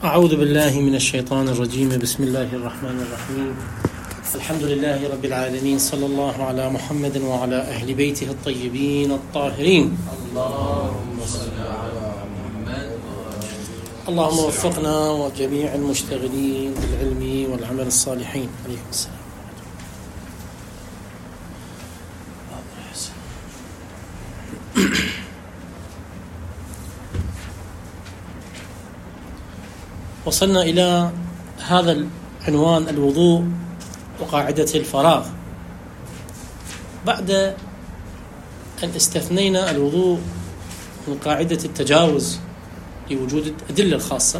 أعوذ بالله من الشيطان الرجيم. بسم الله الرحمن الرحيم. الحمد لله رب العالمين، صلى الله على محمد وعلى أهل بيته الطيبين الطاهرين. اللهم صل على محمد. اللهم وفقنا وجميع المشتغلين بالعلم والعمل الصالحين. عليكم السلام. وصلنا إلى هذا العنوان: الوضوء وقاعدة الفراغ. بعد أن استثنينا الوضوء من قاعدة التجاوز لوجود الأدلة الخاصة،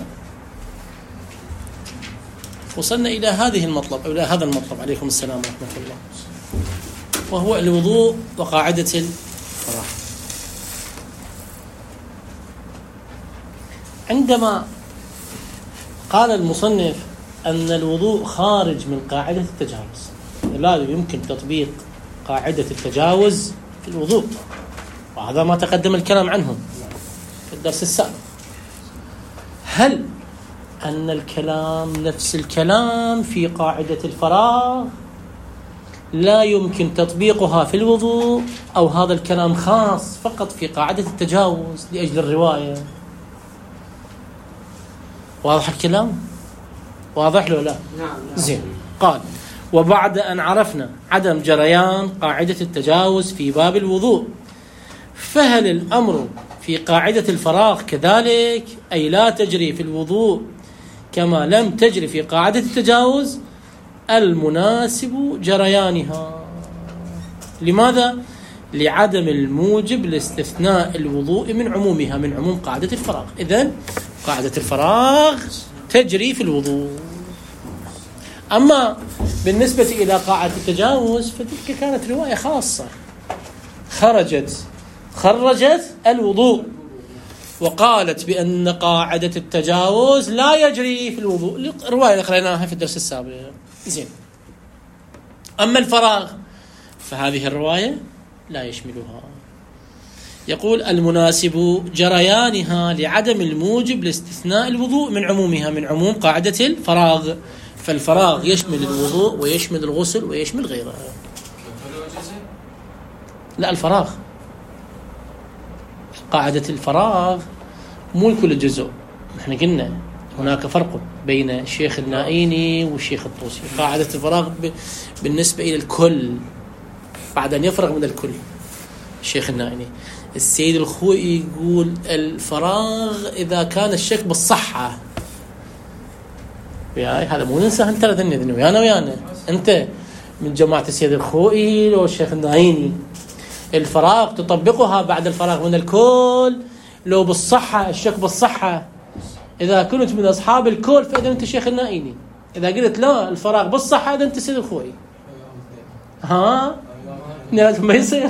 وصلنا إلى هذا المطلب عليكم السلام ورحمة الله، وهو الوضوء وقاعدة الفراغ. عندما قال المصنف أن الوضوء خارج من قاعدة التجاوز، لا يمكن تطبيق قاعدة التجاوز في الوضوء، وهذا ما تقدم الكلام عنه في الدرس السابق. هل أن الكلام نفس الكلام في قاعدة الفراغ لا يمكن تطبيقها في الوضوء، أو هذا الكلام خاص فقط في قاعدة التجاوز لأجل الرواية؟ واضح الكلام؟ واضح له لا؟ نعم. زين. قال: وبعد أن عرفنا عدم جريان قاعدة التجاوز في باب الوضوء، فهل الأمر في قاعدة الفراغ كذلك، أي لا تجري في الوضوء كما لم تجري في قاعدة التجاوز؟ المناسب جريانها. لماذا؟ لعدم الموجب لاستثناء الوضوء من عمومها، من عموم قاعدة الفراغ. إذن قاعدة الفراغ تجري في الوضوء. أما بالنسبة إلى قاعدة التجاوز فتلك كانت رواية خاصة خرجت الوضوء، وقالت بأن قاعدة التجاوز لا يجري في الوضوء، رواية قرأناها في الدرس السابق. زين. أما الفراغ فهذه الرواية لا يشملها. يقول: المناسب جريانها لعدم الموجب لاستثناء الوضوء من عمومها، من عموم قاعدة الفراغ. فالفراغ يشمل الوضوء ويشمل الغسل ويشمل غيره. لا، الفراغ، قاعدة الفراغ مو كل جزء. نحن قلنا هناك فرق بين الشيخ النائيني والشيخ الطوسي. قاعدة الفراغ بالنسبة إلى الكل، بعد أن يفرغ من الكل الشيخ النائيني. السيد الخوئي يقول الفراغ إذا كان الشك بالصحة. هذا مو ننسى، أنت لا تنذني ويانا أنت من جماعة السيد الخوئي لو الشيخ النائيني. الفراغ تطبقها بعد الفراغ من الكل لو بالصحة، الشك بالصحة. إذا كنت من أصحاب الكل فإذا أنت الشيخ النائيني. إذا قلت لا الفراغ بالصحة إذا أنت السيد الخوئي. ما يصير.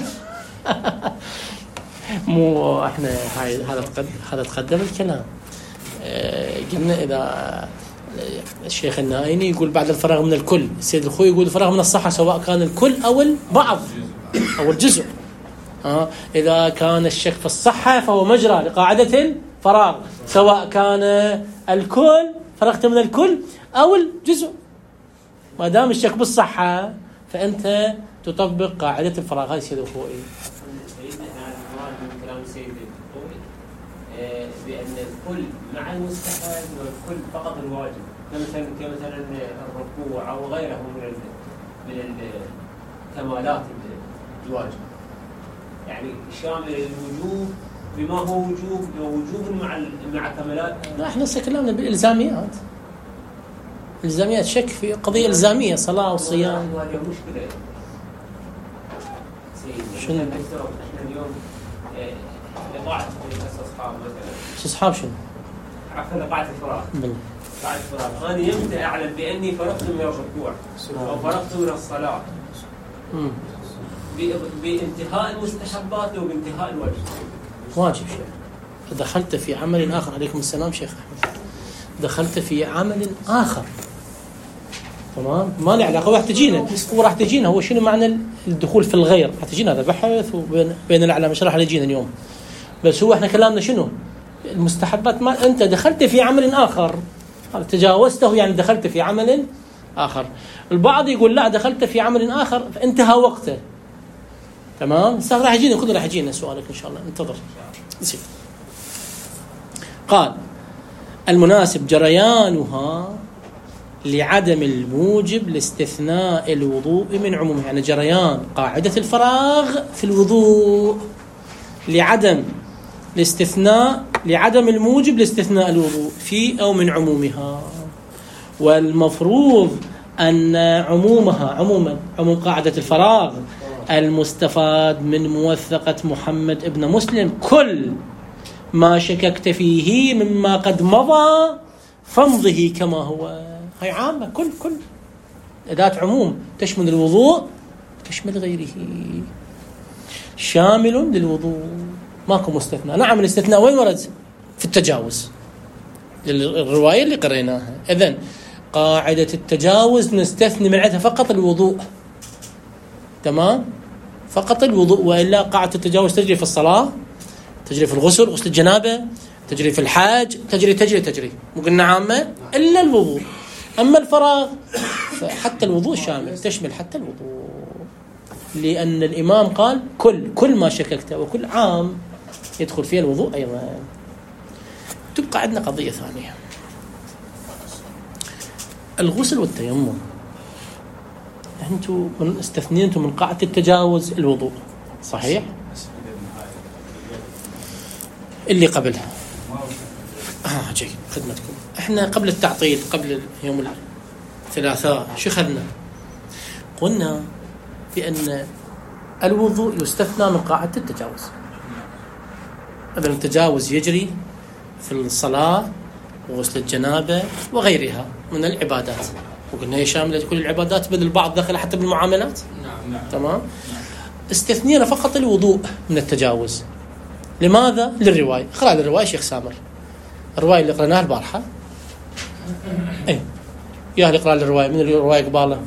مو احنا هذا تقدم الكلام. قلنا اذا الشيخ النائيني يقول بعد الفراغ من الكل، السيد الخوي يقول الفراغ من الصحة، سواء كان الكل او البعض او الجزء. اذا كان الشك في الصحة فهو مجرى لقاعدة الفراغ، سواء كان الكل فرغت من الكل او الجزء. ما دام الشك بالصحة فانت تطبق قاعدة الفراغ. هذا السيد الخوي. بأن الكل مع المستحب والكل فقط الواجب، كمثلا الركوع أو غيره من الكمالات الواجب، يعني شامل الوجوب بما هو وجوب مع كمالات. لا، احنا تكلمنا بالإلزاميات. الإلزاميات شك في قضية إلزامية، صلاة وصيام. هذه مشكلة. شنو؟ احنا اليوم لقاعة الأصحاب مثلا. أصحاب شنو؟ عفوا، لقاعة الفراغ. قاعة الفراغ. أنا يمتى أعلم بأني فرغت من الركوع أو فرغت من الصلاة بانتهاء المستحبات أو بانتهاء الواجب. واجب شيخ. دخلت في عمل آخر. عليكم السلام شيخ أحمد. دخلت في عمل آخر، تمام، ما له علاقة. وراح تجينا هو شنو معنى الدخول في الغير. راح تجينا هذا بحث وبين الأعلام، مش راح يجينا اليوم. بس هو احنا كلامنا شنو؟ المستحبات. ما انت دخلت في عمل آخر تجاوزته يعني دخلت في عمل آخر. البعض يقول لا، دخلت في عمل آخر فانتهى وقته. تمام. راح يجينا كله، راح يجينا سؤالك إن شاء الله، انتظر. قال المناسب جريانها لعدم الموجب لاستثناء الوضوء من عمومه، يعني جريان قاعدة الفراغ في الوضوء لعدم الموجب لاستثناء الوضوء في أو من عمومها. والمفروض أن عموم قاعدة الفراغ المستفاد من موثقة محمد ابن مسلم كل ما شككت فيه مما قد مضى فامضه كما هو. هي عامة، كل أداة عموم تشمل الوضوء تشمل غيره، شامل للوضوء، ماكو مستثنى. نعم الاستثناء وين ورد؟ في التجاوز، الرواية اللي قريناها. إذن قاعدة التجاوز نستثني من عندها فقط الوضوء. تمام، فقط الوضوء، وإلا قاعدة التجاوز تجري في الصلاة، تجري في الغسل، غسل الجنابة، تجري في الحاج، تجري وقلنا عامة إلا الوضوء. أما الفراغ فحتى الوضوء شامل، تشمل حتى الوضوء، لأن الإمام قال كل ما شككته، وكل عام يدخل فيه الوضوء أيضا. تبقى عندنا قضية ثانية، الغسل والتيمم. أنتم استثنيتم من قاعدة التجاوز الوضوء، صحيح؟ اللي قبلها جيد، خدمتكم. احنا قبل التعطيل، قبل يوم الثلاثاء، شو خلنا؟ قلنا بأن الوضوء يستثنى من قاعدة التجاوز. إذن التجاوز يجري في الصلاة وغسل الجنابة وغيرها من العبادات، وقلنا هي شاملة كل العبادات، بل البعض دخل حتى بالمعاملات. نعم. تمام. استثنينا فقط الوضوء من التجاوز. لماذا؟ للرواية. اقرأ الرواية شيخ سامر، الرواية اللي قرأناها البارحة. يا اللي اقرأ الرواية، من الرواية قبالة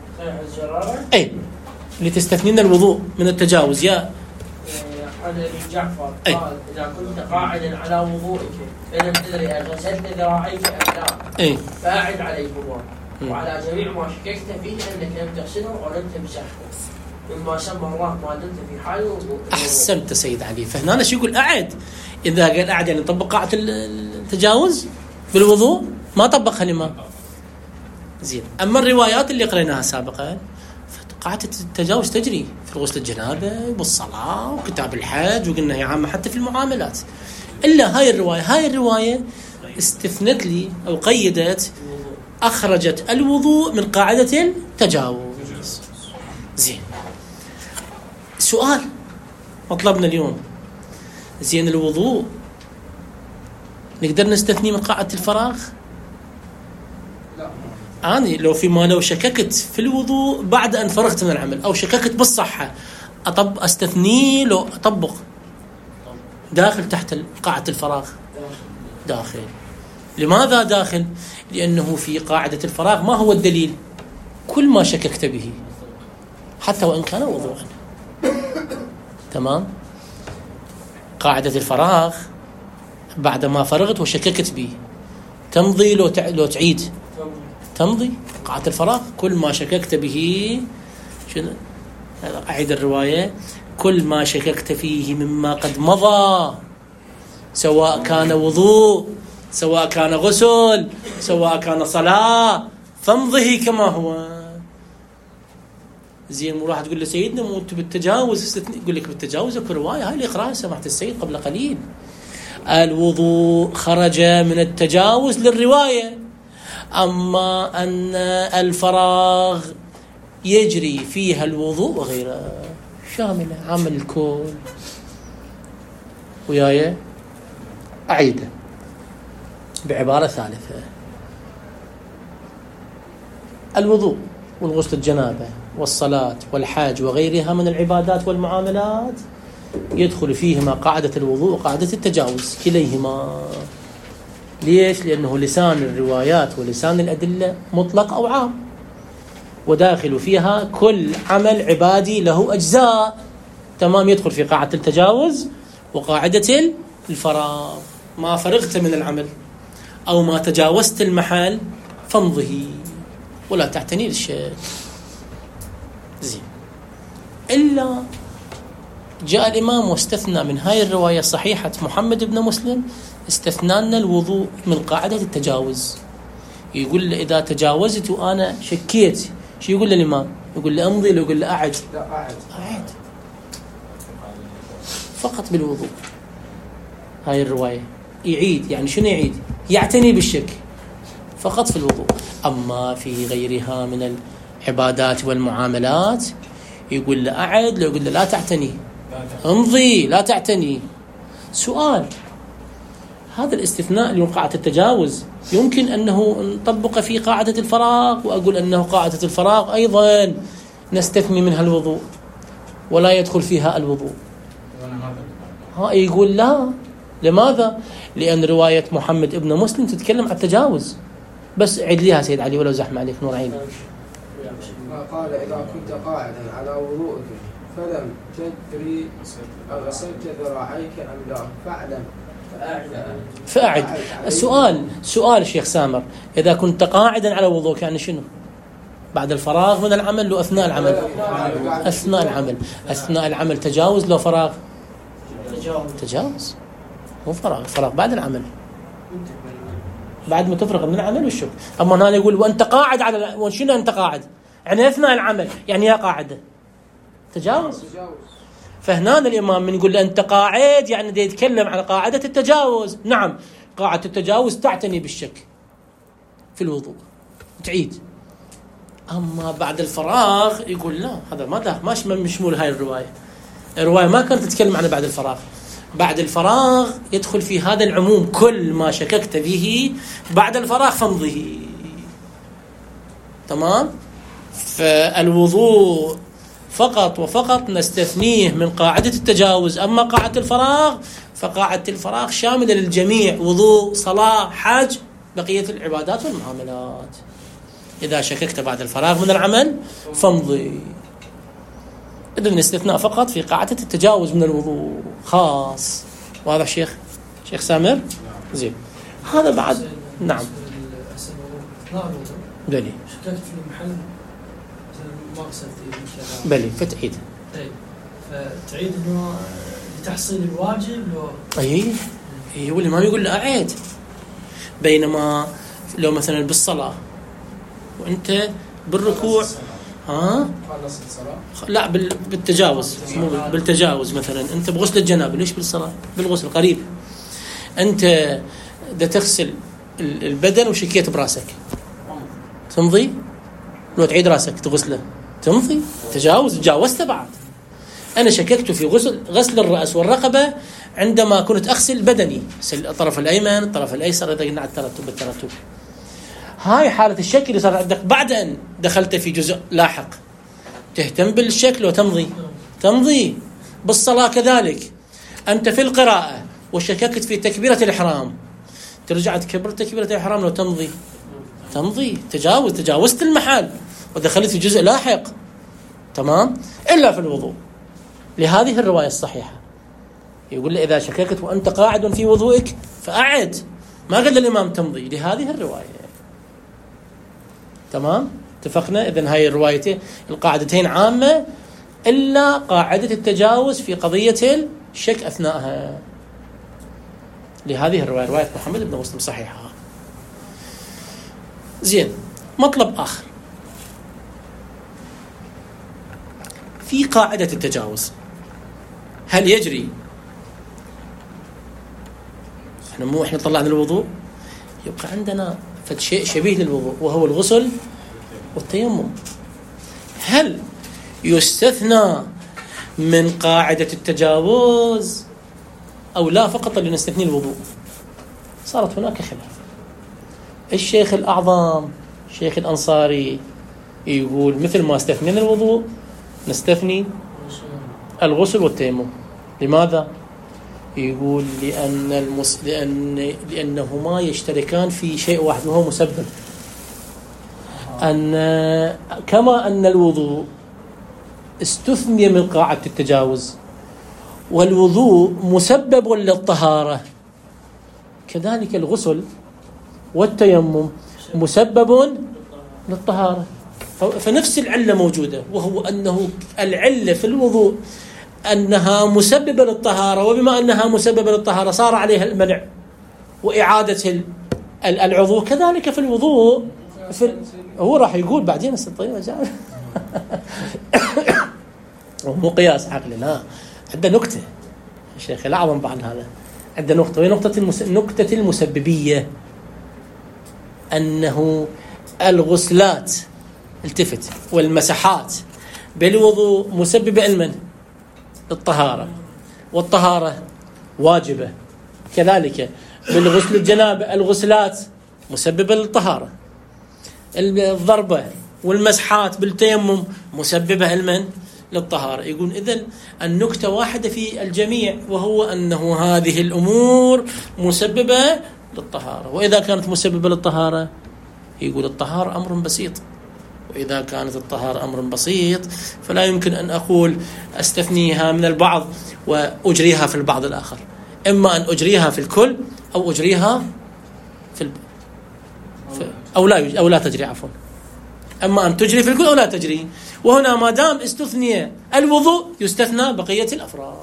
اللي تستثنين الوضوء من التجاوز. يا عن ابن جعفر قال إذا كنت قاعدا على وضوئك فلم تدري أن غسلت ذراعيك أم لا فأعد عليهما، وعلى جميع ما شككت فيه أنك لم تغسله ولم تمسحه مما سمى الله ما دمت في حال الوضوء. أحسنت سيد علي. فهنا أنا شو يقول أعد؟ إذا قال أعد يعني طبق قاعدة التجاوز بالوضوء، ما طبقها لما زين. أما الروايات اللي قريناها سابقا قاعدة التجاوز تجري في غسل الجنابة والصلاة وكتاب الحج، وقلنا هي عامة حتى في المعاملات. إلا هاي الرواية استثنت لي أو قيدت، أخرجت الوضوء من قاعدة التجاوز. زين، سؤال مطلبنا اليوم، زين الوضوء نقدر نستثني من قاعدة الفراغ؟ أنا لو شككت في الوضوء بعد أن فرغت من العمل، أو شككت بالصحة، أستثني لو أطبق داخل تحت قاعدة الفراغ؟ داخل. لماذا داخل؟ لأنه في قاعدة الفراغ ما هو الدليل؟ كل ما شككت به حتى وإن كان وضوءا. تمام. قاعدة الفراغ بعد ما فرغت وشككت به تمضي لو تعيد؟ تمضي. قاعدة الفراغ كل ما شككت به، أعيد الرواية، كل ما شككت فيه مما قد مضى، سواء كان وضوء، سواء كان غسل، سواء كان صلاة، فامضه كما هو. زين، مو راح تقول له سيدنا مو انت بالتجاوز، يقول لك بالتجاوز اكو روايه هاي اللي اقراها سمعت السيد قبل قليل، الوضوء خرج من التجاوز للروايه، اما ان الفراغ يجري فيها الوضوء وغيره، شامله عامل الكل. وياي اعيده بعباره ثالثه، الوضوء والغسل الجنابه والصلاة والحاج وغيرها من العبادات والمعاملات يدخل فيهما قاعدة الوضوء وقاعدة التجاوز كليهما. ليش؟ لأنه لسان الروايات ولسان الأدلة مطلق أو عام، وداخل فيها كل عمل عبادي له أجزاء. تمام، يدخل في قاعدة التجاوز وقاعدة الفراغ. ما فرغت من العمل أو ما تجاوزت المحل فامضه ولا تعتني بالشك. زين. إلا جاء الإمام واستثنى من هاي الرواية صحيحة محمد بن مسلم، استثنى لنا الوضوء من قاعدة التجاوز. يقول له إذا تجاوزت وأنا شكيت، شو يقول الإمام؟ يقول له أمضي، لو يقول له أعد؟ لا أعد فقط بالوضوء. هاي الرواية يعيد، يعني شنو يعيد؟ يعتني بالشك فقط في الوضوء. أما في غيرها من العبادات والمعاملات يقول له أعد، لو يقول له لا تعتني، امضي لا تعتني. سؤال: هذا الاستثناء لقاعدة التجاوز يمكن أنه نطبق في قاعدة الفراغ، وأقول أنه قاعدة الفراغ أيضا نستثني منها الوضوء ولا يدخل فيها الوضوء. يقول لا. لماذا؟ لأن رواية محمد ابن مسلم تتكلم عن التجاوز. بس عيد ليها سيد علي ولو زحمة عليك نور عيني. قال إذا كنت قاعدا على وضوءك فلم تدري أغسلت ذراعيك أم لا فأعد. سؤال شيخ سامر: إذا كنت قاعدا على وضوءك يعني شنو؟ بعد الفراغ من العمل لو أثناء العمل؟ أثناء العمل. أثناء العمل تجاوز لو فراغ؟ تجاوز، مو فراغ بعد العمل، بعد ما تفرغ من العمل والشرب. أما هنا يقول وأنت قاعد على، وشنو أنت قاعد؟ يعني أثناء العمل، يعني يا قاعدة تجاوز. فهنا الإمام من يقول أنت قاعد يعني دا يتكلم عن قاعدة التجاوز. نعم، قاعدة التجاوز تعتني بالشك في الوضوء تعيد. أما بعد الفراغ يقول لا، هذا ما مشمول هاي الرواية. الرواية ما كانت تتكلم عن بعد الفراغ. بعد الفراغ يدخل في هذا العموم: كل ما شككت به بعد الفراغ فامضه. تمام؟ فالوضوء فقط وفقط نستثنيه من قاعدة التجاوز. أما قاعدة الفراغ فقاعدة الفراغ شاملة للجميع: وضوء، صلاة، حج، بقية العبادات والمعاملات. إذا شككت بعد الفراغ من العمل فامضي. إذن الاستثناء فقط في قاعدة التجاوز من الوضوء خاص. واضح شيخ سامر؟ زين. هذا بعد. نعم. بلي. شككت في المحل ما غسلت بلي فتعيد. فتعيد إنه لتحصيل الواجب أي واللي ما يقول له أعيد. بينما لو مثلا بالصلاة وأنت بالركوع خلص الصلاة؟ لا، بالتجاوز، مو بالتجاوز. مثلا أنت بغسل الجنابة، ليش بالصلاة؟ بالغسل قريب. أنت دا تغسل البدن وشكيت براسك، تمضي؟ لو تعيد راسك تغسله تمضي. تجاوزت بعد. أنا شككت في غسل الرأس والرقبة عندما كنت أغسل بدني، الطرف الأيمن الطرف الأيسر، إذا قلنا على بالترتب. هاي حالة الشك اللي صار عندك بعد أن دخلت في جزء لاحق. تهتم بالشكل وتمضي. بالصلاة كذلك، أنت في القراءة وشككت في تكبيرة الإحرام، ترجع تكبر تكبيرة الإحرام لو تمضي. تجاوزت المحل ودخلت في جزء لاحق. تمام؟ إلا في الوضوء لهذه الرواية الصحيحة. يقول له إذا شككت وأنت قاعد في وضوئك فأعد. ما قال الإمام تمضي لهذه الرواية. تمام؟ اتفقنا؟ إذن هاي الروايتين القاعدتين عامة إلا قاعدة التجاوز في قضية الشك أثناءها. لهذه الرواية، رواية محمد بن مسلم صحيحة. زين. مطلب آخر في قاعدة التجاوز: هل يجري احنا طلعنا الوضوء، يبقى عندنا شيء شبيه للوضوء وهو الغسل والتيمم. هل يستثنى من قاعدة التجاوز أو لا فقط لنستثني الوضوء؟ صارت هناك خلاف. الشيخ الأعظم الشيخ الأنصاري يقول مثل ما استثنينا الوضوء نستثني الغسل والتيمم. لماذا؟ يقول لأنهما يشتركان في شيء واحد وهو مسبب. كما أن الوضوء استثني من قاعدة التجاوز والوضوء مسبب للطهارة، كذلك الغسل والتيمم مسبب للطهارة. فنفس العلة موجودة، وهو أنه العلة في الوضوء أنها مسببة للطهارة، وبما أنها مسببة للطهارة صار عليها المنع وإعادة العضو. كذلك في الوضوء هو راح يقول بعدين مو قياس عقلي، لا، عنده نكتة الشيخ الأعظم بعد هذا، عنده نقطة، وهي نقطة المسببية، أنه الغسلات التفت والمسحات بالوضوء مسببة لمن؟ للطهارة، والطهارة واجبة. كذلك بالغسل الجنابة الغسلات مسببة للطهارة، الضربة والمسحات بالتيمم مسببة لمن؟ للطهارة. يقول إذن النكتة واحدة في الجميع، وهو أنه هذه الأمور مسببة للطهارة. وإذا كانت مسببة للطهارة يقول الطهارة أمر بسيط، وإذا كانت الطهارة أمر بسيط فلا يمكن أن أقول أستثنيها من البعض وأجريها في البعض الآخر، إما أن أجريها في الكل أو أجريها في أو لا تجري، عفوا، أما أن تجري في الكل أو لا تجري. وهنا ما دام استثني الوضوء يستثنى بقية الأفراد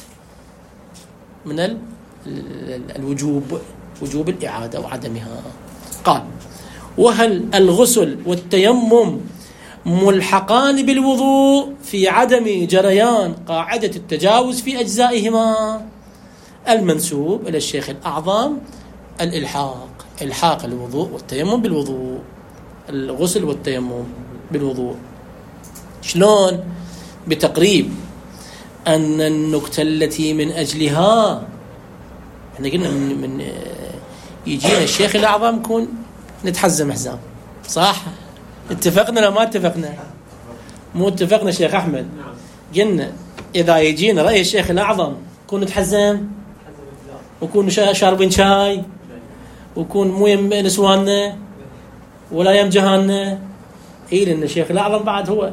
من الوجوب، وجوب الإعادة وعدمها. قال: وهل الغسل والتيمم ملحقان بالوضوء في عدم جريان قاعدة التجاوز في أجزائهما؟ المنسوب إلى الشيخ الأعظم الإلحاق الوضوء والتيمم بالوضوء، الغسل والتيمم بالوضوء. شلون؟ بتقريب أن النكتة التي من أجلها احنا قلنا من يجينا الشيخ الأعظم كون نتحزم حزام، صح؟ اتفقنا ولا ما اتفقنا؟ مو اتفقنا شيخ أحمد؟ قلنا إذا يجينا رأي الشيخ الأعظم كون نتحزم، وكون شاربين شاي، وكون مو يم نسواننا ولا يم جهاننا، لأن الشيخ الأعظم بعد هو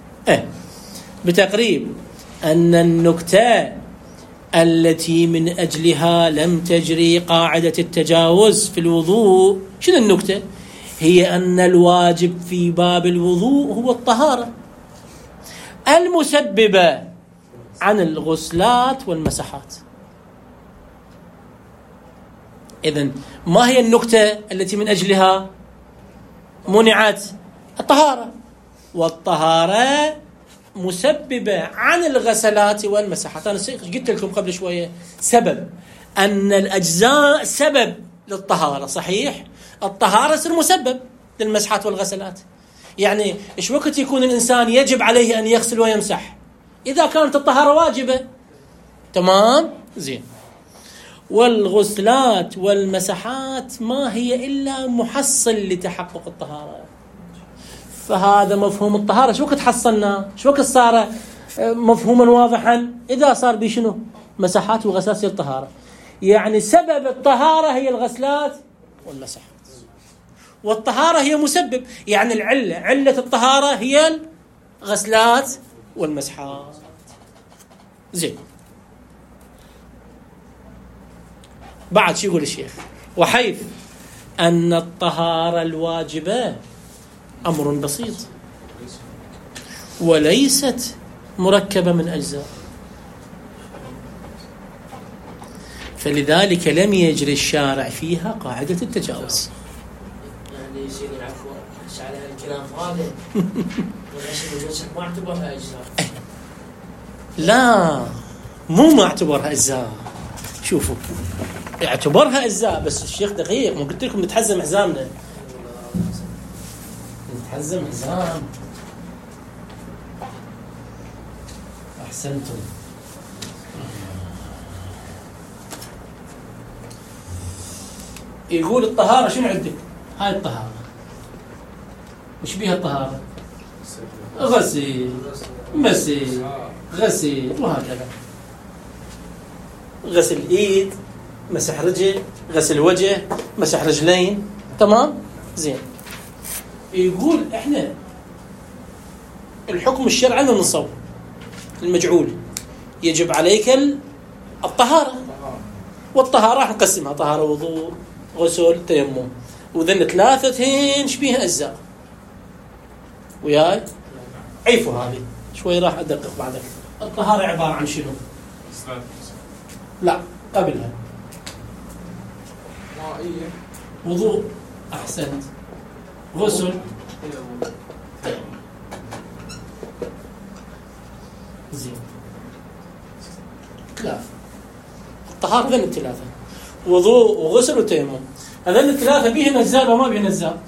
بتقريب أن النكتة التي من أجلها لم تجري قاعدة التجاوز في الوضوء. شنو النكتة؟ هي أن الواجب في باب الوضوء هو الطهارة المسببة عن الغسلات والمسحات. إذن ما هي النكتة التي من أجلها منعت؟ الطهارة، والطهارة مسببة عن الغسلات والمسحات. أنا قلت لكم قبل شوية سبب أن الأجزاء سبب للطهارة، صحيح؟ الطهارة سر مسبب للمسحات والغسلات. يعني إيش وقت يكون الإنسان يجب عليه أن يغسل ويمسح؟ إذا كانت الطهارة واجبة، تمام؟ زين. والغسلات والمسحات ما هي إلا محصل لتحقق الطهارة. فهذا مفهوم الطهارة شو وقت حصلنا؟ شو وقت صار مفهوما واضحا؟ إذا صار بشنو؟ مسحات وغسلات الطهارة. يعني سبب الطهارة هي الغسلات والمسحات، والطهارة هي مسبب. يعني علة الطهارة هي الغسلات والمسحات. زين. بعد شو يقول الشيخ؟ وحيث أن الطهارة الواجبة أمر بسيط وليست مركبة من أجزاء، فلذلك لم يجري الشارع فيها قاعدة التجاوز. يعني يصير العفو على الكلام هذا ما اعتبرها أجزاء؟ لا، مو ما اعتبرها أجزاء. شوفوا، اعتبرها أجزاء، بس الشيخ دقيق. ما قلت لكم نتحزم حزامنا، نتحزم حزام. أحسنتم. يقول الطهارة شنو عندك؟ هاي الطهارة وش بيها الطهارة؟ غسل، مسح، غسل، وهكذا. غسل ايد، مسح رجل، غسل وجه، مسح رجلين، تمام؟ زين. يقول احنا الحكم الشرعي من الصوم المجعول يجب عليك الطهارة، والطهارة راح نقسمها طهارة وضوء، غسل، تيمم. وذن ثلاثة هين شبيه أجزاء وياي. عيفوا هذه شوي راح أدقق بعدك. الطهارة عبارة عن شنو؟ لا قبلها وضوء، أحسنت، غسل، زين، ثلاثة. الطهارة ذن الثلاثة، وضوء وغسل وتيمم. هذين الثلاثة بيهن أجزاء وما بيهن أجزاء؟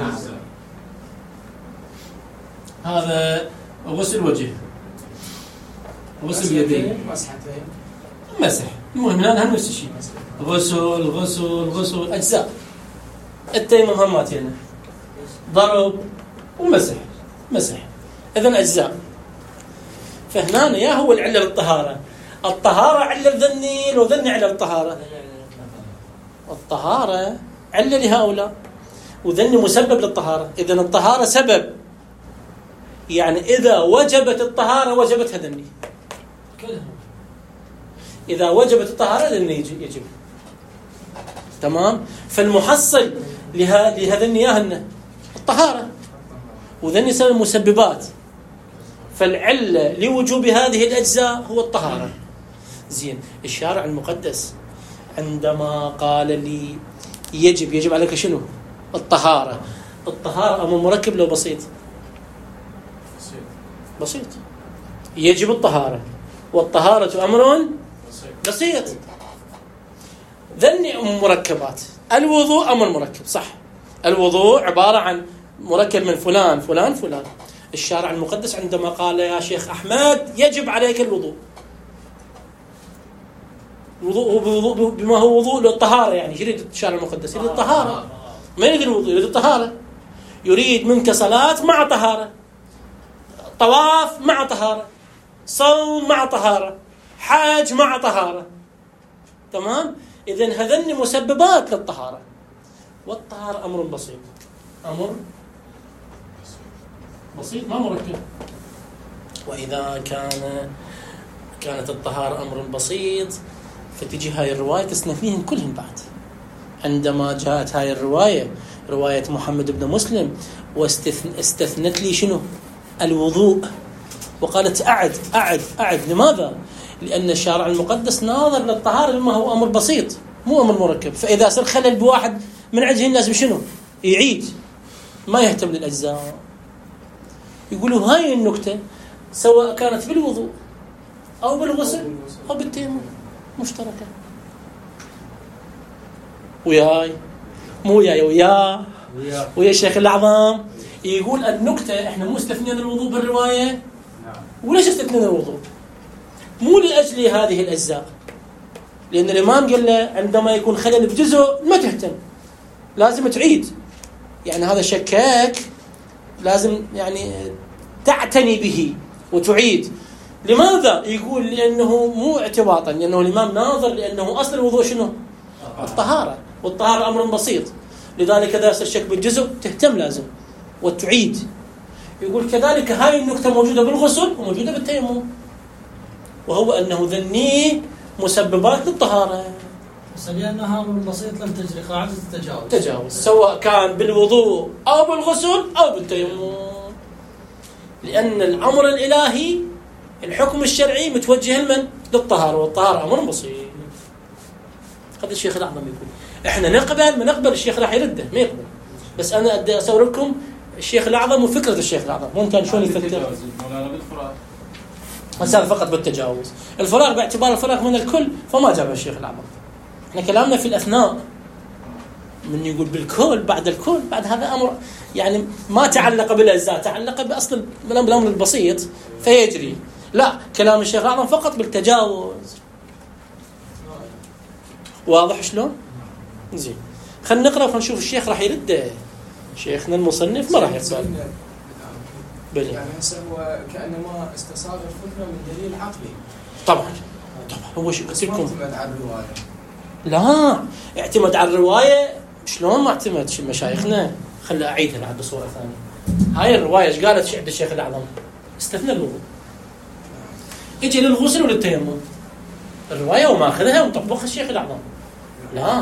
هذا غسل وجه، غسل يدين، مسح، المهم الآن نفس الشيء، غسل غسل غسل أجزاء. التيمم هماتين ضرب ومسح، مسح، إذن أجزاء. فهنا يا هو العلة للطهارة. الطهارة علة ذني لو ذني علة الطهارة. الطهارة علة لهؤلاء وذني مسبب للطهارة. إذن الطهارة سبب، يعني إذا وجبت الطهارة وجبت هذني. إذا وجبت الطهارة ذني يجب. تمام. فالمحصل لهذني ياهن الطهارة، وذني سبب مسببات. فالعلة لوجوب هذه الأجزاء هو الطهارة. زين. الشارع المقدس عندما قال لي يجب عليك شنو؟ الطهارة. الطهارة أمر مركب لو بسيط؟ بسيط. يجب الطهارة، والطهارة أمر بسيط. ذني مركبات. الوضوء أمر مركب، صح. الوضوء عبارة عن مركب من فلان فلان فلان. الشارع المقدس عندما قال يا شيخ أحمد يجب عليك الوضوء، وضوء بما هو وضوء للطهارة، يعني يريد الشارع المقدس يريد الطهارة، ما يريد الوضوء، يريد الطهارة. يريد منك صلاة مع طهارة، طواف مع طهارة، صوم مع طهارة، حاج مع طهارة. تمام. إذن هذن مسببات للطهارة، والطهارة أمر بسيط، أمر بسيط ما مركب. وإذا كانت الطهارة أمر بسيط فتجي هاي الرواية تستثنيهم كلهم بعد. عندما جاءت هاي الرواية، رواية محمد بن مسلم، واستثنت لي شنو؟ الوضوء، وقالت أعد. لماذا؟ لأن الشارع المقدس ناظر للطهارة بما هو أمر بسيط مو أمر مركب. فإذا صار خلل بواحد من عجه لازم شنو؟ يعيد، ما يهتم للأجزاء. يقولوا هاي النكتة سواء كانت بالوضوء أو بالغسل أو بالتيمم مشتركة. وياي مو ويا الشيخ الأعظم يقول النكتة احنا مو استثنين الوضوء بالرواية. وليش استثنين الوضوء؟ مو لأجل هذه الأجزاء، لأن الإمام قال له عندما يكون خلل بجزء ما تهتم، لازم تعيد. يعني هذا شكاك، لازم يعني تعتني به وتعيد. لماذا؟ يقول لأنه مو اعتباطا، لأنه الإمام ناظر، لأنه أصل الوضوء شنو؟ الطهارة، والطهارة أمر بسيط. لذلك إذا صار شك بالجزء تهتم لازم وتعيد. يقول كذلك هاي النكتة موجودة بالغسل وموجودة بالتيمم، وهو أنه ذني مسببات للطهارة. بس لأنها أمر بسيط لم تجري قاعدة التجاوز سواء كان بالوضوء أو بالغسل أو بالتيمم، لأن الأمر الإلهي الحكم الشرعي متوجه لمن؟ للطهارة، والطهارة أمر بسيط. هذا الشيخ الأعظم يقول إحنا نقبل ما نقبل، الشيخ راح يرده ما يقبل. بس أنا أدي أصور لكم الشيخ الأعظم وفكرة الشيخ الأعظم ممكن شلون يفكر. مسألة فقط بالتجاوز، الفراغ باعتبار الفراغ من الكل فما جابه الشيخ الأعظم. إحنا كلامنا في الأثناء، من يقول بالكل بعد الكل، بعد هذا أمر يعني ما تعلق بالأجزاء، تعلق بأصل الأمر البسيط فيجري. لا، كلام الشيخ الأعظم فقط بالتجاوز. واضح شلون؟ زين، خلينا نقرأ ونشوف الشيخ راح يرد. شيخنا المصنف ما راح يقبل. يعني هسه هو كأنما استصاغ الفكرة من دليل عقلي. طبعا هو شو قلت لكم؟ اعتمد على الرواية. لا، اعتمد على الرواية. شلون ما اعتمد مشايخنا؟ خلي أعيدها بعد بصورة ثانية. هاي الرواية ايش قالت عند الشيخ الأعظم؟ استثنى الوضوء، اجي للغسل وللتيمم. الرواية وما أخذها ومطبقها الشيخ الأعظم. لا،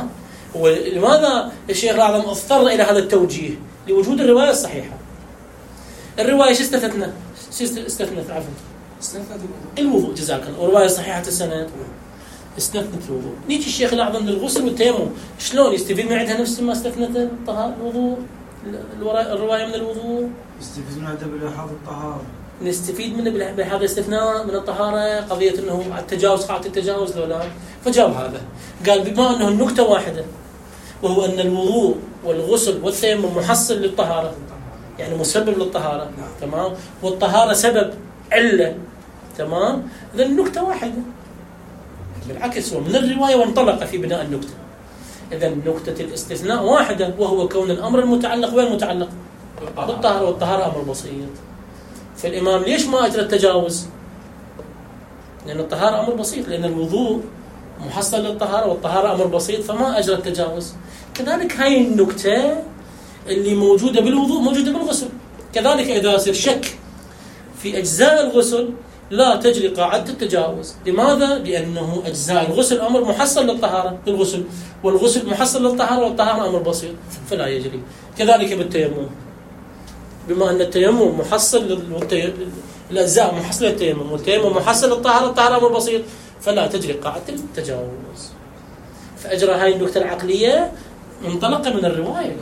ولماذا الشيخ الأعظم اضطر إلى هذا التوجيه؟ لوجود الرواية الصحيحة. الرواية شو استثنت؟ عفوا الوضوء. جزاك الله. والرواية صحيحة السند استثنت الوضوء. نيجي الشيخ الأعظم للغسل والتيمم، شلون يستفيد من عندها نفس ما استثنت الوضوء؟ الرواية من الوضوء يستفيد من عندها بلحاظ الطهارة، نستفيد منه بهذا الاستثناء من الطهارة، قضية أنه التجاوز قاعدة التجاوز لو لا. فجاوب هذا، قال بما أنه النكتة واحدة، وهو أن الوضوء والغسل والتيمم محصل للطهارة، يعني مسبب للطهارة، تمام، والطهارة سبب علة، تمام، إذا النكتة واحدة. بالعكس هو من الرواية وانطلق في بناء النكتة. إذا نكتة الاستثناء واحدة، وهو كون الأمر المتعلق وين المتعلق؟ بالطهارة، والطهارة أمر بسيط. فالإمام ليش ما أجرى التجاوز؟ لأن الطهارة أمر بسيط، لأن الوضوء محصل للطهارة والطهارة أمر بسيط، فما أجرى التجاوز. كذلك هاي النكتة اللي موجودة بالوضوء موجودة بالغسل. كذلك إذا صار شك في أجزاء الغسل لا تجري قاعدة التجاوز. لماذا؟ لأنه أجزاء الغسل أمر محصل للطهارة للغسل، والغسل محصل للطهارة، والطهارة أمر بسيط فلا يجري. كذلك بالتيمم، بما أن التيمم محصل الأجزاء محصل للتيمم، والتيمم محصل للطهارة، الطهارة أمر بسيط فلا تجري قاعدة التجاوز. فأجرى هاي النكتة العقلية منطلقة من الرواية.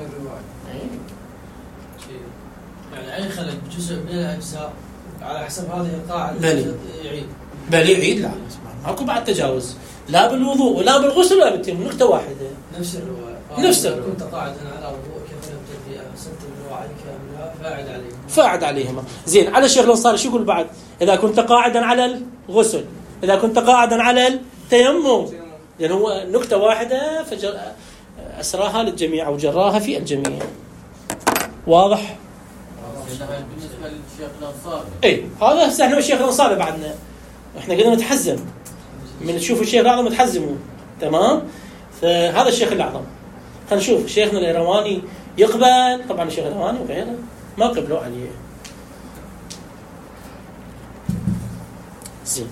يعني أي خلل بجزء من الأجزاء على حسب هذه القاعدة يعيد. بل يعيد، لا ماكو بعد تجاوز، لا بالوضوء ولا بالغسل ولا بالتيمم، نكتة واحدة. نفس الرواية. نفس الرواية. كنت قاعدا على وضوء كيف نبتدي أحسنت الرواية كاملها فاعد عليهما. فاعد عليهما. زين، على الشيخ الأنصاري شو يقول بعد؟ إذا كنت قاعدا على الغسل، إذا كنت قاعدا على التيمم، لأن هو نكتة واحدة فأسراها للجميع أو جراها في الجميع. واضح؟ بالنسبة للشيخ الأنصاري. إيه، هذا هسه إحنا الشيخ الأنصاري بعدنا، إحنا قلنا نتحزم من نشوف الشيخ الأعظم نتحزمه، تمام؟ فهذا الشيخ الأعظم. خلينا نشوف شيخنا الإيرواني يقبل، طبعا الشيخ الإيرواني وغيره ما قبلوا عليه. زين،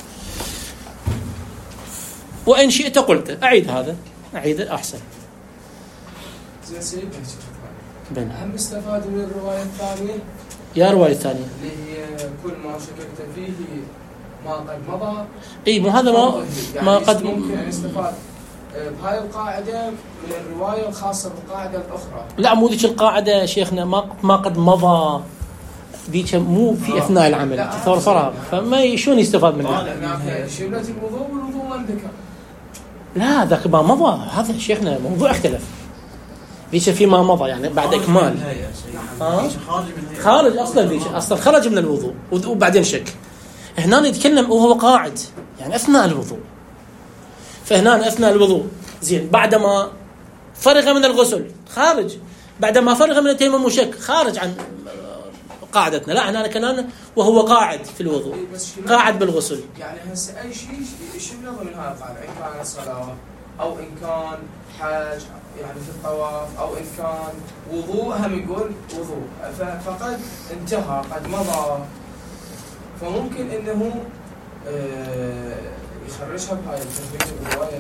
وإن شئت قلت أعيد هذا، أعيد أحسن. زين سيدنا بن. أهم استفاد من الرواية الثانية. يا رواية الثانية. اللي هي كل ما شككت فيه ما قد مضى. إيه، مو هذا ما قد ممكن أن يستفاد بهاي القاعدة من الرواية الخاصة بالقاعدة الأخرى. لا، مو ذيك القاعدة شيخنا ما قد مضى، ذيك مو في أثناء العمل تصور فراغ، فما شلون يستفاد منها؟ شملة الوضوء والوضوء ما انذكر. لا، ذاك ما مضى، هذا شيخنا موضوع اختلف. ذيك فيما مضى يعني بعد إكمال. خارج أصلا، ذيك أصلا خرج من الوضوء وبعدين شك. هنا يتكلم وهو قاعد يعني أثناء الوضوء، فهنا أثناء الوضوء. زين، بعدما فرغ من الغسل خارج، بعدما فرغ من التيمم وشك خارج عن قاعدتنا. لا، هنا كلامنا وهو قاعد في الوضوء، قاعد بالغسل. يعني هسه أي شيء يشمله من هذا القاعدة، إن كان صلاة أو إن كان حج يعني في الطواف، أو إن كان وضوء هم يقول وضوء، فقد انتهى قد مضى، فممكن إنه يخرجها بهاي التثبيت الرواية.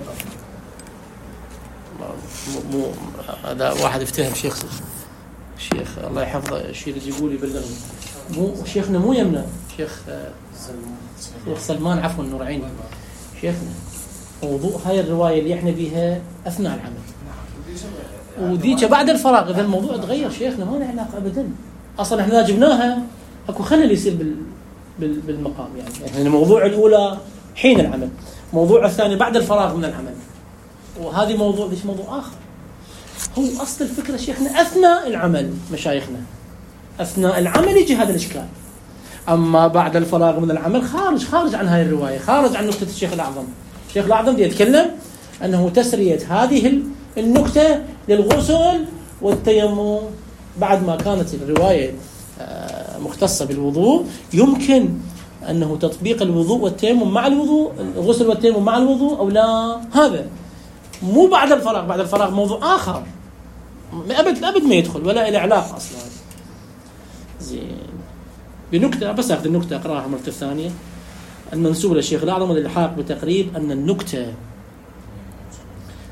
مو هذا واحد يفتهم شيخ الله يحفظه، الشيء اللي يقول يبلغ. مو شيخنا مو يمنا، شيخ سلمان عفوا النور عيني. شيخنا موضوع هاي الرواية اللي احنا بيها أثناء العمل، وديك بعد الفراغ. إذا الموضوع تغير شيخنا ما له علاقة أبدا. أصلا احنا جبناها أكو خلل يصير بالمقام يعني الموضوع الأولى حين العمل، موضوع الثاني بعد الفراغ من العمل، وهذه موضوع ليش موضوع آخر. هو أصل الفكرة شيخنا أثناء العمل، مشايخنا أثناء العمل يجي هذا الإشكال. أما بعد الفراغ من العمل خارج عن هاي الرواية، خارج عن نكتة الشيخ الأعظم. الشيخ الأعظم يتكلم أنه تسرية هذه النكتة للغسل والتيمم بعد ما كانت الرواية مختصة بالوضوء، يمكن أنه تطبيق الوضوء والتيمم مع الوضوء، الغسل والتيمم مع الوضوء أو لا. هذا مو بعد الفراغ، بعد الفراغ موضوع آخر أبد ما يدخل ولا إلى علاقة أصلا. زين، بنكتة بس أخذ النكتة أقرأها مرة الثانية. المنسوب للشيخ الأعظم والإلحاق بتقريب أن النكتة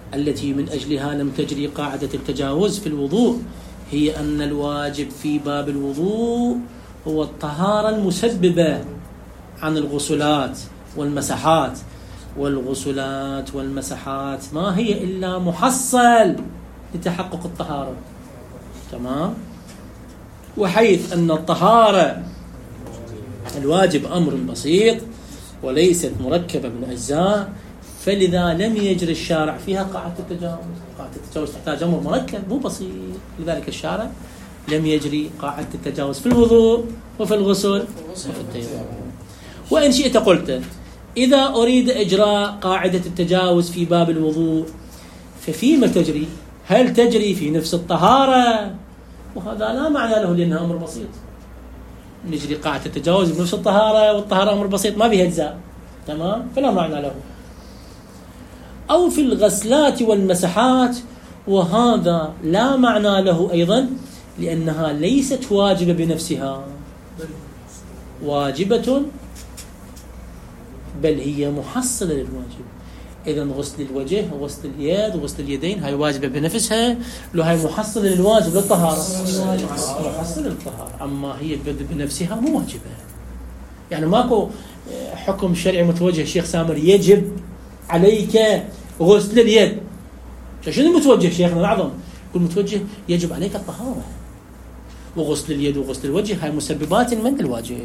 التي من أجلها لم تجري قاعدة التجاوز في الوضوء هي أن الواجب في باب الوضوء هو الطهارة المسببة عن الغسلات والمسحات، والغسلات والمسحات ما هي إلا محصل لتحقق الطهارة. تمام؟ وحيث أن الطهارة الواجب أمر بسيط وليست مركبة من أجزاء، فلذا لم يجري الشارع فيها قاعدة التجاوز. قاعدة التجاوز تحتاج أمر مركب مو بسيط، لذلك الشارع لم يجري قاعدة التجاوز في الوضوء وفي الغسل وفي التيمم. وإن شئت قلت إذا أريد إجراء قاعدة التجاوز في باب الوضوء ففيما تجري؟ هل تجري في نفس الطهارة؟ وهذا لا معنى له لأنها أمر بسيط. نجري قاعدة التجاوز بنفس الطهارة، والطهارة أمر بسيط ما بها أجزاء، تمام؟ فلا معنى له. أو في الغسلات والمسحات، وهذا لا معنى له أيضا لأنها ليست واجبة بنفسها، واجبة بل هي محصلة للواجب. إذن غسل الوجه وغسل اليد وغسل اليدين هاي واجبة بنفسها، لو هاي محصلة للواجب للطهارة، محصلة للطهارة. أما هي بنفسها مو واجبة، يعني ماكو حكم شرعي متوجه شيخ سامر يجب عليك غسل اليد. شنو المتوجه شيخنا الأعظم؟ يقول متوجه يجب عليك الطهارة، وغسل اليد وغسل الوجه هاي مسببات من الواجب،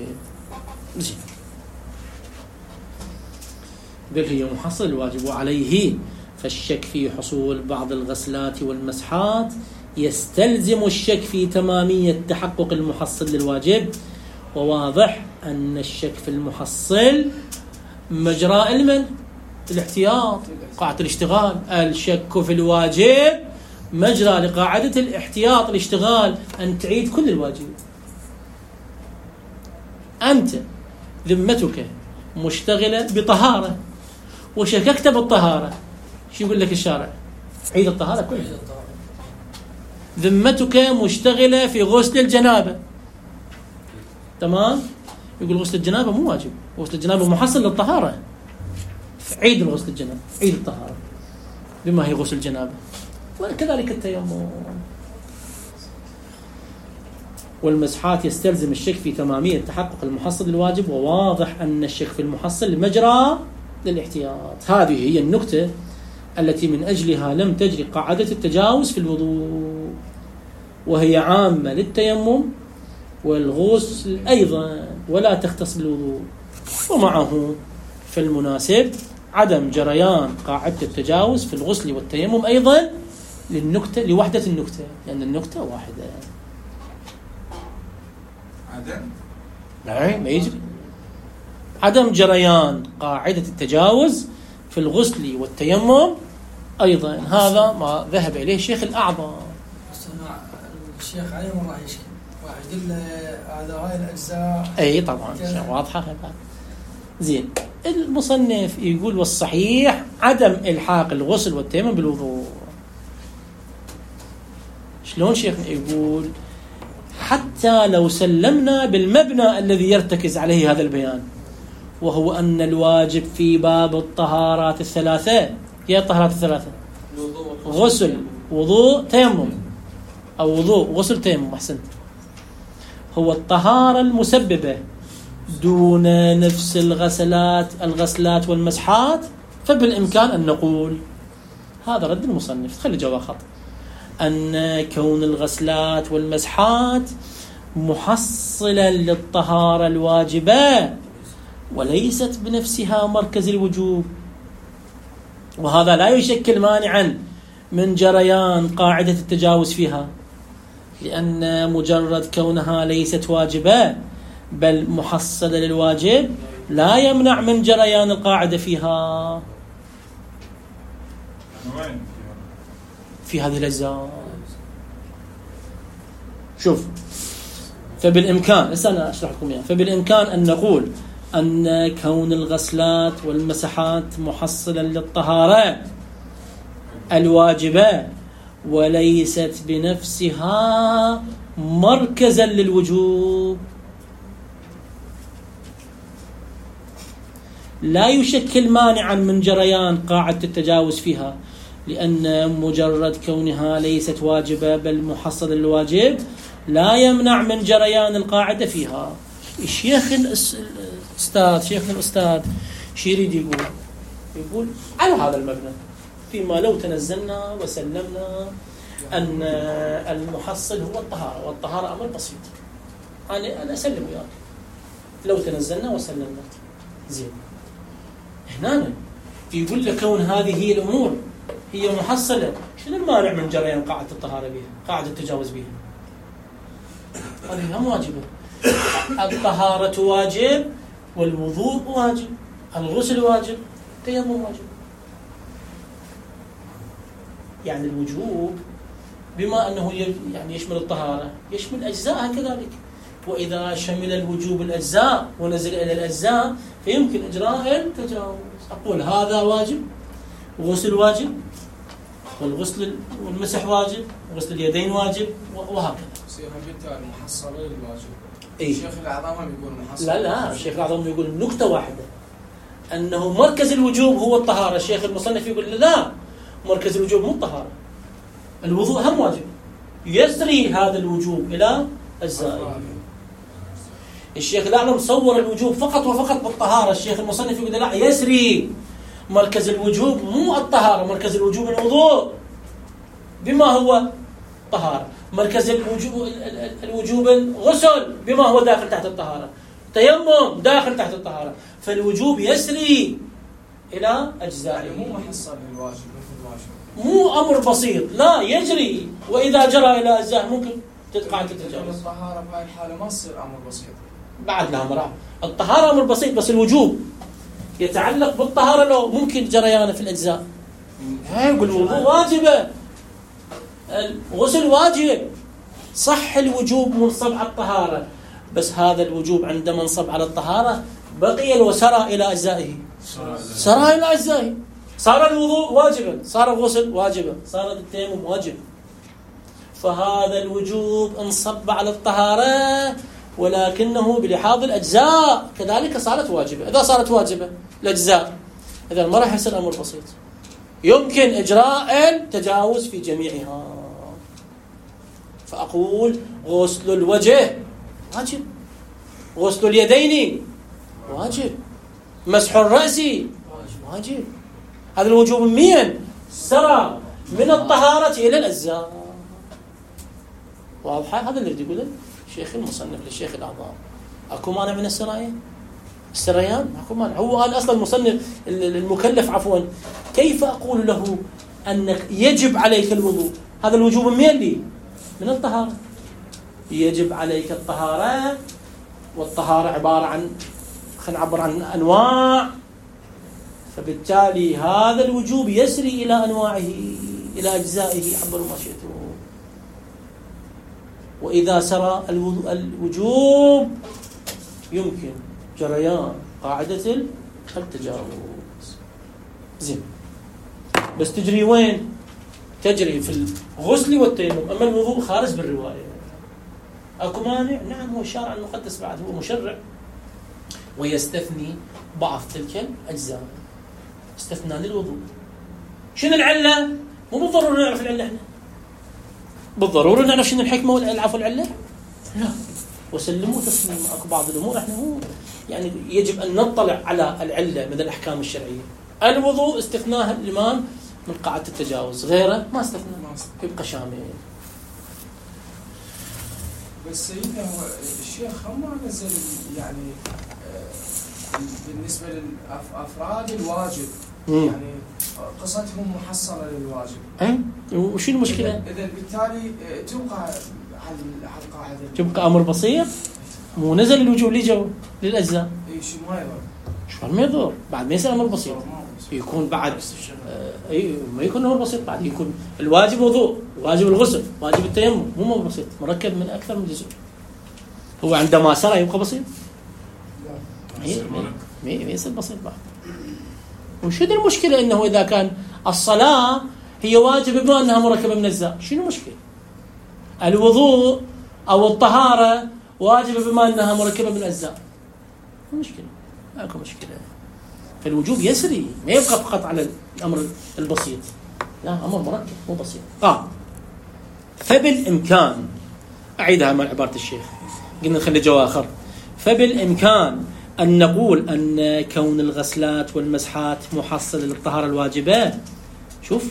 بل هي محصل الواجب. وعليه فالشك في حصول بعض الغسلات والمسحات يستلزم الشك في تمامية تحقق المحصل للواجب. وواضح أن الشك في المحصل مجراء المن الاحتياط، قاعدة الاشتغال. الشك في الواجب مجرى لقاعدة الاحتياط الاشتغال، أن تعيد كل الواجب. أنت ذمتك مشتغلة بطهارة وشككت بالطهارة، شو يقول لك الشارع؟ عيد الطهارة كلها. ذمتك مشتغلة في غسل الجنابة، تمام؟ يقول غسل الجنابة مو واجب، غسل الجنابة محصل للطهارة، عيد الغسل الجنابة، عيد الطهارة بما هي غسل الجنابة. وكذلك التيمم والمسحات يستلزم الشك في تمامية تحقق المحصل للواجب. وواضح أن الشك في المحصل لمجرى للاحتياط. هذه هي النكتة التي من أجلها لم تجري قاعدة التجاوز في الوضوء، وهي عامة للتيمم والغسل أيضا ولا تختص بالوضوء. ومعه في المناسب عدم جريان قاعدة التجاوز في الغسل والتيمم أيضا للنكتة، لوحدة النكتة، لأن النكتة واحدة. عدم ما يجري عدم جريان قاعدة التجاوز في الغسل والتيمم أيضا. هذا ما ذهب إليه الشيخ الأعظم. الشيخ علي ما راح يشكل، راح يقول هذا هاي الأجزاء. أي طبعا واضحة هذا. زين، المصنف يقول والصحيح عدم إلحاق الغسل والتيمم بالوضوء. شلون شيخنا؟ يقول حتى لو سلمنا بالمبنى الذي يرتكز عليه هذا البيان، وهو أن الواجب في باب الطهارات الثلاثة، هي الطهارات الثلاثة غسل وضوء تيمم، أو وضوء غسل تيمم أحسنت، هو الطهارة المسببة دون نفس الغسلات والمسحات، فبالإمكان أن نقول هذا رد المصنف، خلي جواب خط، أن كون الغسلات والمسحات محصلا للطهارة الواجبة وليست بنفسها مركز الوجوب، وهذا لا يشكل مانعا من جريان قاعدة التجاوز فيها، لأن مجرد كونها ليست واجبة بل محصلة للواجب لا يمنع من جريان القاعدة فيها في هذه الأجزاء. شوف، فبالإمكان، أنا أشرح لكم يعني، فبالإمكان أن نقول أن كون الغسلات والمسحات محصلا للطهارة الواجبة وليست بنفسها مركزا للوجوب لا يشكل مانعا من جريان قاعدة التجاوز فيها، لأن مجرد كونها ليست واجبة بل محصل الواجب لا يمنع من جريان القاعدة فيها. شيخنا الأستاذ شو يريد يقول على هذا المبنى فيما لو تنزلنا وسلمنا أن المحصل هو الطهارة، والطهارة أمر بسيط، أنا أسلم وياك لو تنزلنا وسلمنا زين. هنا يقول لك كون هذه هي الأمور هي محصلة، شنو المانع من جريان قاعدة الطهارة بها، قاعدة التجاوز بها؟ هذه هم واجبة. الطهارة واجب، والوضوء واجب، الغسل واجب، التيمم واجب. يعني الوجوب بما أنه يعني يشمل الطهارة يشمل أجزاءها كذلك، وإذا شمل الوجوب الأجزاء ونزل إلى الأجزاء فيمكن إجراء التجاوز. أقول هذا واجب، غسل واجب، والغسل والمسح واجب، وغسل اليدين واجب، وهكذا. بالتالي محصلة للواجب. إيه؟ الشيخ الأعظم يقول محصل. لا الشيخ الأعظم يقول نكتة واحدة، أنه مركز الوجوب هو الطهارة. الشيخ المصنف يقول لا، مركز الوجوب مو الطهارة، الوضوء هم واجب، يسري هذا الوجوب إلى أجزائه. الشيخ الأعظم صور الوجوب فقط وفقط بالطهارة، الشيخ المصنف يقول لا، يسري مركز الوجوب مو الطهارة، مركز الوجوب الوضوء بما هو طهارة، مركز الوجوب الغسل بما هو داخل تحت الطهارة، تيمم داخل تحت الطهارة، فالوجوب يسري إلى أجزائه. يعني مو محصل للواجب مثل الواجب، مو أمر بسيط، لا يجري، وإذا جرى إلى أجزاء ممكن تتقاعد تتجاوز. الطهارة بهاي الحالة ما تصير أمر بسيط، بعد لها مرة. الطهارة أمر بسيط، بس الوجوب يتعلق بالطهارة لو ممكن جريانه في الأجزاء. يقول الوضوء واجبة، الغسل واجب، صح الوجوب منصب على الطهارة، بس هذا الوجوب عندما انصب على الطهارة بقي وسرى إلى أجزائه، سرى إلى أجزائه، صار الوضوء واجبا، صار الغسل واجبا، صار التيمم واجب. فهذا الوجوب انصب على الطهارة ولكنه بلحاظ الأجزاء كذلك صارت واجبة. إذا صارت واجبة الأجزاء إذا ما راح يصير أمر بسيط، يمكن إجراء التجاوز في جميعها. فأقول غسل الوجه واجب، غسل اليدين واجب، مسح الرأس واجب. هذا الوجوب من سرى من الطهارة إلى الأجزاء. واضحة؟ هذا اللي يقوله الشيخ المصنف للشيخ الأعظم. أكو مانع من السريان؟ أكو مانع. هو قال أصلا المصنف المكلف عفوا، كيف أقول له أنك يجب عليك الوضوء؟ هذا الوجوب من الطهارة، يجب عليك الطهارة، والطهارة عبارة عن، خلينا نعبر عن أنواع، فبالتالي هذا الوجوب يسري إلى أنواعه إلى أجزائه، عبروا ما شئتم. وإذا سرى الوجوب يمكن جريان قاعدة التجاوز. زين، بس تجري وين؟ تجري في الغسل والتيمم، أما الوضوء خارج بالرواية. أكو مانع؟ نعم، هو الشارع المقدس بعد هو مشرع ويستثني بعض تلك الأجزاء استثناء للوضوء. شنو العلة؟ مو بالضرورة نعرف العلة احنا، بالضرورة نعرف شنو الحكمة والعفو العلة؟ لا، وسلموا تسليما. أكو بعض الأمور احنا مو يعني يجب أن نطلع على العلة من الأحكام الشرعية. الوضوء استثناء الإمام من قاعدة التجاوز، غيره ما استثناء، يبقى شامل. بس سيدنا هو الشيخ ما نزل يعني بالنسبة للأفراد الواجب، يعني قصتهم محصلة للواجب. وش المشكلة؟ إذا بالتالي تبقى على القاعدة، تبقى أمر بسيط، مو نزل الوجوب لجو للأجزاء. شو ما يضر، شو ما يضر، بعد ما يصير أمر بسيط يكون بعد ما يكون أمر بسيط، بعد يكون الواجب وضوء، واجب الغسل، واجب التيمم، مو أمر بسيط، مركب من أكثر من جزء. هو عندما سرى يبقى بسيط، ما يصير بسيط بعد. وشو المشكلة إنه إذا كان الصلاة هي واجب بما أنها مركبة من أجزاء، شنو المشكلة؟ الوضوء أو الطهارة واجب بما أنها مركبة من أجزاء، مشكلة، ماكو مشكلة. فالوجوب يسري، ما يبقى فقط على الأمر البسيط. لا أمر مركب مو بسيط. فبالإمكان، أعيدها مع عبارة الشيخ، قلنا نخلي جو آخر. فبالإمكان أن نقول أن كون الغسلات والمسحات محصلة للطهارة الواجبة. شوف،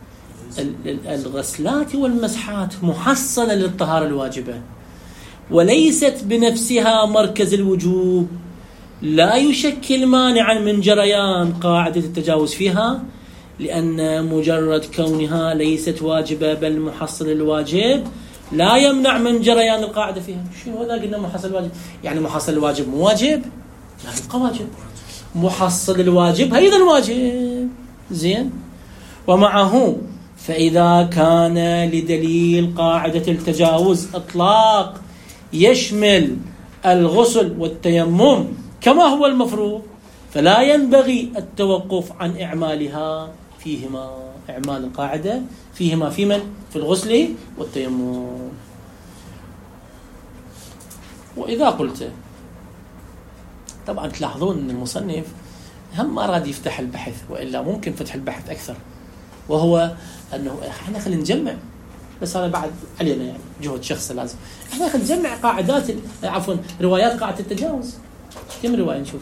الغسلات والمسحات محصلة للطهارة الواجبة وليست بنفسها مركز الوجوب، لا يشكل مانعا من جريان قاعدة التجاوز فيها، لأن مجرد كونها ليست واجبة بل محصل الواجب لا يمنع من جريان القاعدة فيها. شنو هذا؟ قلنا محصل الواجب، يعني محصل الواجب مو واجب، لا يبقى واجب. محصل الواجب أيضا واجب. زين. ومعه فإذا كان لدليل قاعدة التجاوز إطلاق يشمل الغسل والتيمم كما هو المفروض، فلا ينبغي التوقف عن إعمالها فيهما، إعمال القاعدة فيهما، في من؟ في الغسل والتيمم. وإذا قلت، طبعا تلاحظون أن المصنف هم ما أراد يفتح البحث، وإلا ممكن فتح البحث أكثر، وهو أنه إحنا خلينا نجمع، بس هذا بعد علينا يعني جهد شخصي لازم. إحنا خلينا نجمع قاعدات، عفوا روايات قاعدة التجاوز. كم رواية نشوف؟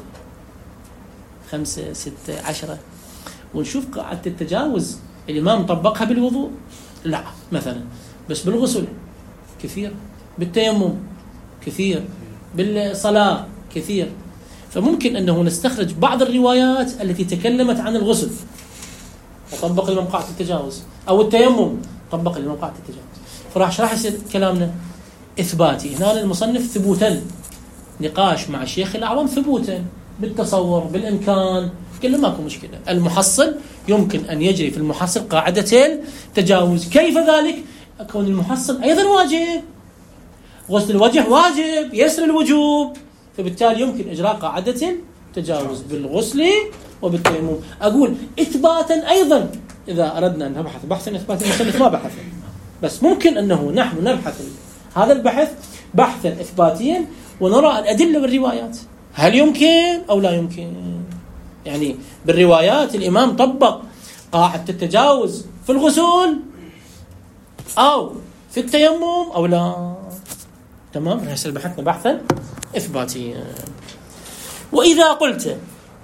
5 6 10، ونشوف قاعدة التجاوز الإمام طبقها بالوضوء لا مثلا، بس بالغسل كثير، بالتيمم كثير، بالصلاة كثير. فممكن أنه نستخرج بعض الروايات التي تكلمت عن الغسل وطبق الإمام قاعدة التجاوز، أو التيمم طبق الإمام قاعدة التجاوز، راح يصير كلامنا إثباتي. هنا المصنف ثبوتا، نقاش مع الشيخ الأعظم ثبوتا بالتصور بالإمكان، قلنا ماكو مشكلة. المحصل يمكن أن يجري في المحصل قاعدة التجاوز. كيف ذلك؟ كون المحصل أيضا واجب، غسل الوجه واجب يسر الوجوب، فبالتالي يمكن إجراء قاعدة التجاوز بالغسل وبالتيمم. أقول إثباتا أيضا، إذا أردنا أن نبحث بحثا إثباتي المصنف ما بحث، بس ممكن أنه نحن نبحث هذا البحث بحثا إثباتيا ونرى الأدلة والروايات، هل يمكن أو لا يمكن. يعني بالروايات الإمام طبق قاعدة التجاوز في الغسل أو في التيمم أو لا. تمام، هسه بحثنا بحثا إثباتيا. وإذا قلت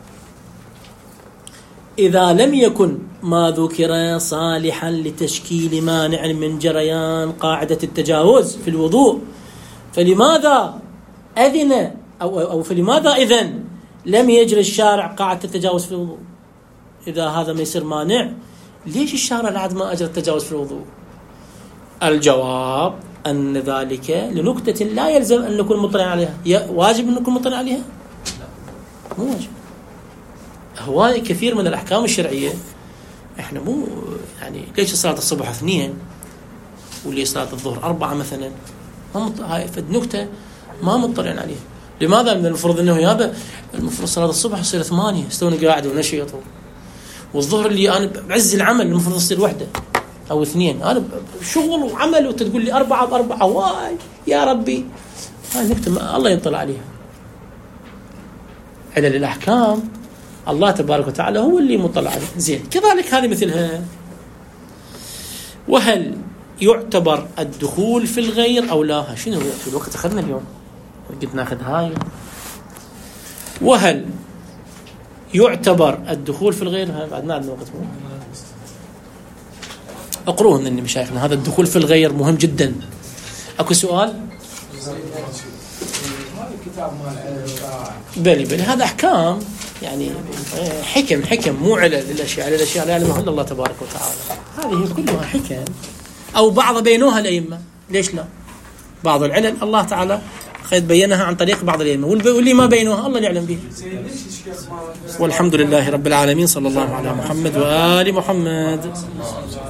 إذا لم يكن ما ذكر صالحا لتشكيل مانع من جريان قاعدة التجاوز في الوضوء، فلماذا أذن أو فلماذا إذن لم يجري الشارع قاعدة التجاوز في الوضوء؟ إذا هذا ما يصير مانع، ليش الشارع العاد ما أجرى التجاوز في الوضوء؟ الجواب أن ذلك لنكتة لا يلزم أن نكون مطلع عليها. واجب أن نكون مطلع عليها؟ مو واجب. هو كثير من الأحكام الشرعية إحنا مو يعني ليش صلاة الصبح 2 وليش صلاة الظهر 4 مثلا، هاي فد نكتة ما مطلعين عليها. لماذا؟ من المفروض أنه يابا المفروض صلاة الصبح يصير 8 استوني قاعد ونشيط، والظهر اللي أنا بعز العمل المفروض يصير 1 أو 2، أنا شغل وعمل وتقول لي 4 ب4، واي يا ربي. هاي نكتة الله يطلع عليها. علل الأحكام الله تبارك وتعالى هو اللي مطلع عليه. زين، كذلك هذه مثلها. وهل يعتبر الدخول في الغير أو لا؟ شنو في الوقت أخذنا اليوم قد ناخذ هاي. وهل يعتبر الدخول في الغير، بعد عندنا وقت مو اقروه من مشايخنا. هذا الدخول في الغير مهم جدا. اكو سؤال؟ بلي هذا احكام يعني حكم مو علل الاشياء لا يعلمها الا الله تبارك وتعالى. هذه كلها حكم او بعض بينوها الائمه، ليش لا؟ بعض العلل الله تعالى قد بينها عن طريق بعض الائمه، واللي ما بينوها الله يعلم به. والحمد لله رب العالمين، صلى الله على محمد وآل محمد.